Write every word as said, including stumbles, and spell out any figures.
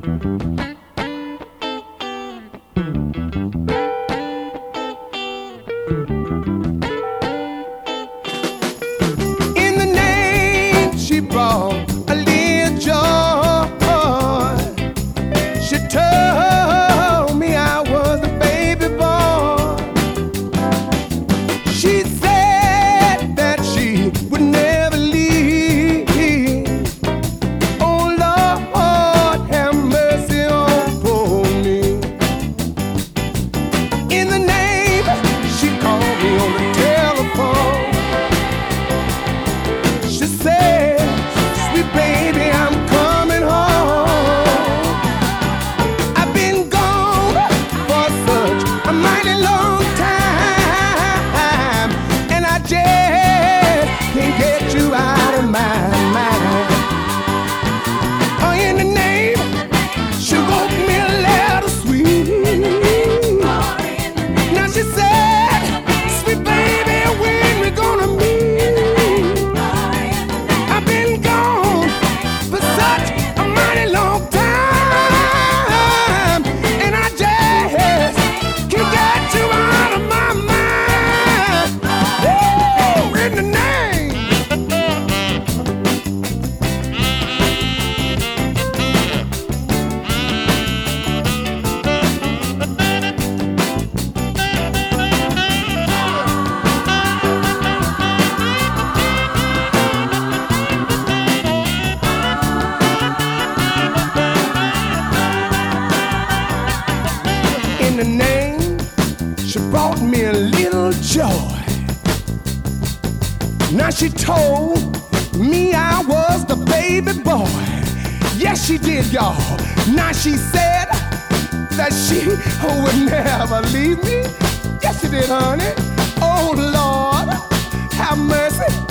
The name, she brought me a little joy. Now she told me I was the baby boy. Yes, she did, y'all. Now she said that she would never leave me. Yes, she did, honey. Oh, Lord, have mercy.